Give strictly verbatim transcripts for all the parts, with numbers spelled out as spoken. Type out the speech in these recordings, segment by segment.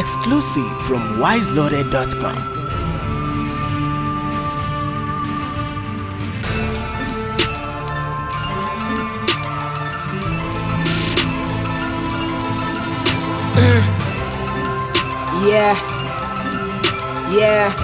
Exclusive from wise loaded dot com. Mm. Yeah, yeah.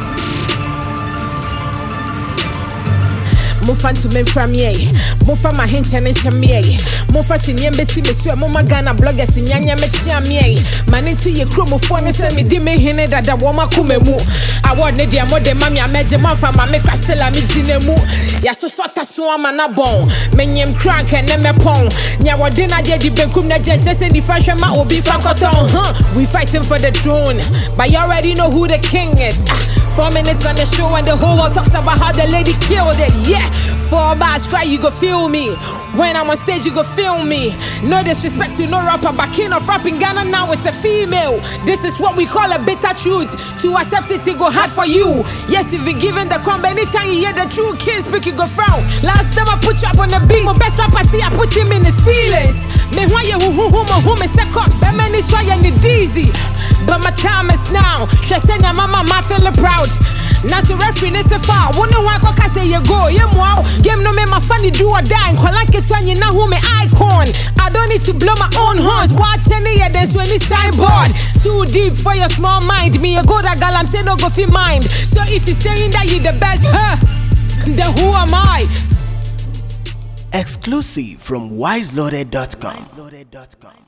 Mufa ntume from ye, mufa ma henche ne shamie, mufa chinyembe si mesue, muma Ghana bloggers nyanya me chiamie. Maninti ye kro mu fo ne se me di me hene dada woma kume mu. Award ne dia mo de mami ameje manfa ma me krastela mi jine mu. Ya so so ta so ama na bon, menyem crank and me pon. Nya wode na je di benkum na je se di fashion ma obi fankoton. Huh, we fighting for the throne, but you already know who the king is. Ah, Four minutes on the show and the whole world talks about how the lady killed it. Yeah, four bars cry, you go feel me. When I'm on stage, you go feel me. No disrespect to no rapper, but king of rap in Ghana now it's a female. This is what we call a bitter truth. To accept it, it go hard for you. Yes, you've been given the crumb. Anytime you hear the true king speak, you go frown. Last time I put you up on the beat, my best rapper see I put him in his feelings. Me why you who who who who me set up, but many try and it easy. But my time is now. She said your mama ma feel proud. Now so referee is the far. Wonder why I say you go. Yeah, wow. Game no me my funny do or die. Call like it when you know who me icon. I don't need to blow my own horns. Watch any yeah, there's any signboard. Too deep for your small mind. Me a go that girl I'm saying no go feel mind. So if you're saying that you the best, huh? Then who am I? Exclusive from wise loaded dot com.